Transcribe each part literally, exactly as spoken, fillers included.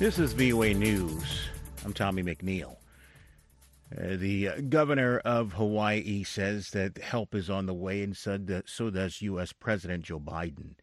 This is V O A News. I'm Tommy McNeil. Uh, the uh, governor of Hawaii says that help is on the way, and so, that, so does U S President Joe Biden.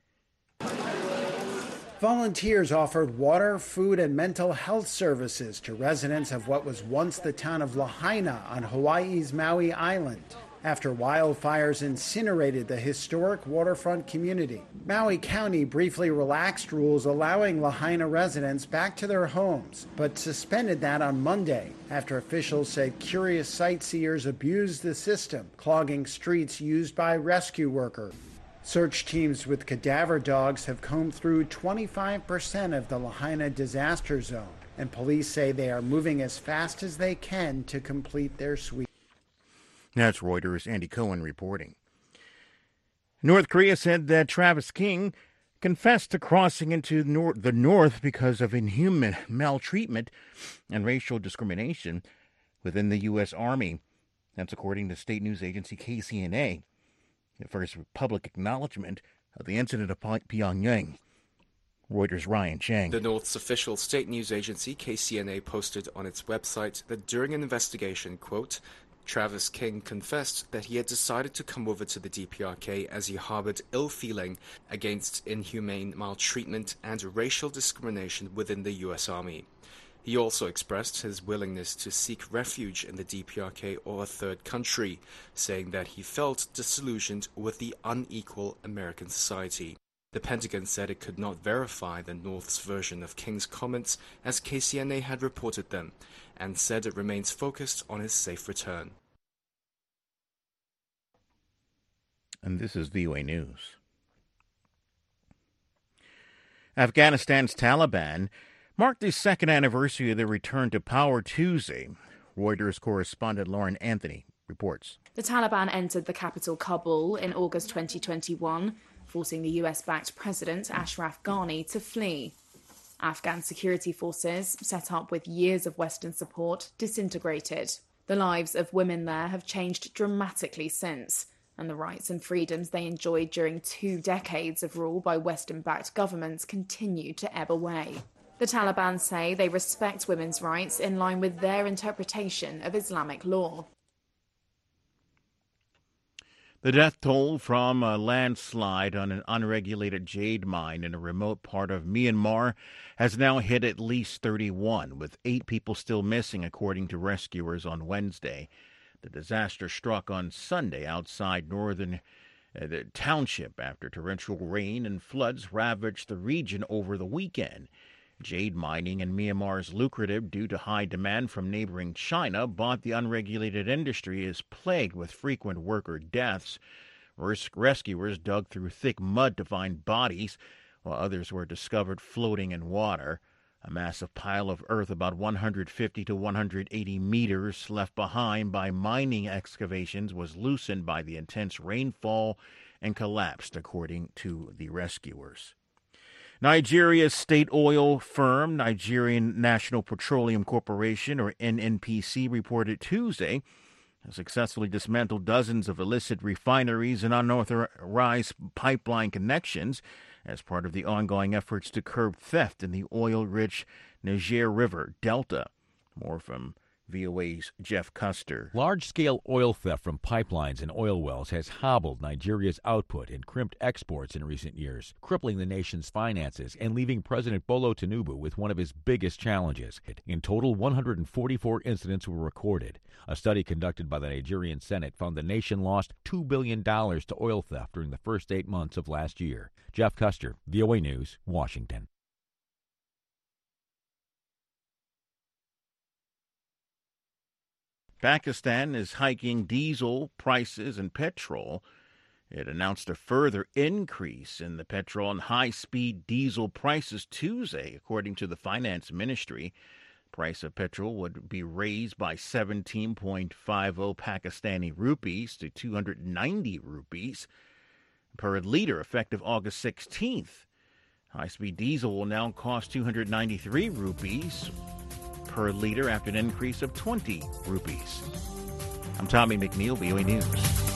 Volunteers offered water, food, and mental health services to residents of what was once the town of Lahaina on Hawaii's Maui Island, after wildfires incinerated the historic waterfront community. Maui County briefly relaxed rules allowing Lahaina residents back to their homes, but suspended that on Monday after officials said curious sightseers abused the system, clogging streets used by rescue workers. Search teams with cadaver dogs have combed through twenty-five percent of the Lahaina disaster zone, and police say they are moving as fast as they can to complete their sweep. That's Reuters' Andy Cohen reporting. North Korea said that Travis King confessed to crossing into nor- the north because of inhuman maltreatment and racial discrimination within the U S. Army. That's according to state news agency K C N A. The first public acknowledgement of the incident of Pyongyang. Reuters' Ryan Chang. The North's official state news agency K C N A posted on its website that during an investigation, quote, Travis King confessed that he had decided to come over to the D P R K as he harbored ill feeling against inhumane maltreatment and racial discrimination within the U S. Army. He also expressed his willingness to seek refuge in the D P R K or a third country, saying that he felt disillusioned with the unequal American society. The Pentagon said it could not verify the North's version of King's comments as K C N A had reported them, and said it remains focused on his safe return. And this is V O A News. Afghanistan's Taliban marked the second anniversary of their return to power Tuesday. Reuters correspondent Lauren Anthony reports. The Taliban entered the capital Kabul in August twenty twenty-one, forcing the U S-backed president Ashraf Ghani to flee. Afghan security forces, set up with years of Western support, disintegrated. The lives of women there have changed dramatically since, and the rights and freedoms they enjoyed during two decades of rule by Western-backed governments continue to ebb away. The Taliban say they respect women's rights in line with their interpretation of Islamic law. The death toll from a landslide on an unregulated jade mine in a remote part of Myanmar has now hit at least thirty-one, with eight people still missing, according to rescuers on Wednesday. The disaster struck on Sunday outside northern uh, the township after torrential rain and floods ravaged the region over the weekend. Jade mining in Myanmar is lucrative due to high demand from neighboring China, but the unregulated industry is plagued with frequent worker deaths. Rescuers dug through thick mud to find bodies, while others were discovered floating in water. A massive pile of earth about one hundred fifty to one hundred eighty meters left behind by mining excavations was loosened by the intense rainfall and collapsed, according to the rescuers. Nigeria's state oil firm, Nigerian National Petroleum Corporation, or N N P C, reported Tuesday has successfully dismantled dozens of illicit refineries and unauthorized pipeline connections as part of the ongoing efforts to curb theft in the oil-rich Niger River Delta. More from V O A's Jeff Custer. Large-scale oil theft from pipelines and oil wells has hobbled Nigeria's output and crimped exports in recent years, crippling the nation's finances and leaving President Bola Tinubu with one of his biggest challenges. In total, one hundred forty-four incidents were recorded. A study conducted by the Nigerian Senate found the nation lost two billion dollars to oil theft during the first eight months of last year. Jeff Custer, V O A News, Washington. Pakistan is hiking diesel prices and petrol. It announced a further increase in the petrol and high-speed diesel prices Tuesday, according to the finance ministry. Price of petrol would be raised by seventeen point five zero Pakistani rupees to two hundred ninety rupees per liter, effective August sixteenth. High-speed diesel will now cost two hundred ninety-three rupees per liter after an increase of twenty rupees. I'm Tommy McNeil, V O A News.